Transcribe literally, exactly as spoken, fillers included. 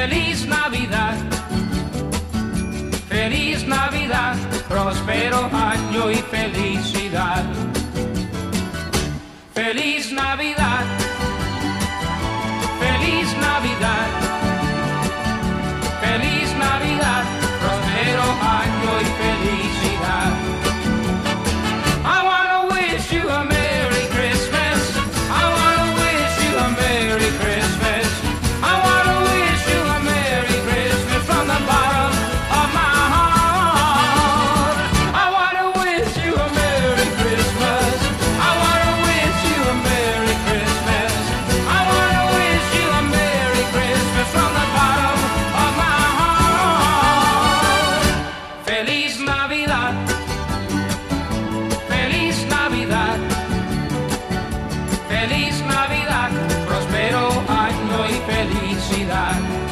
Feliz Navidad, feliz Navidad, próspero año y felicidad. Feliz Navidad, feliz Navidad, feliz Navidad, próspero año y felicidad. I wanna wish you a Merry Christmas. I wanna wish you a Merry Christmas. I wanna wish you a Merry Christmas from the bottom of my heart. I wanna wish you a Merry Christmas. I wanna wish you a Merry Christmas. I wanna wish you a Merry Christmas from the bottom of my heart. Feliz Navidad, feliz Navidad, feliz Navidad, próspero año y felicidad.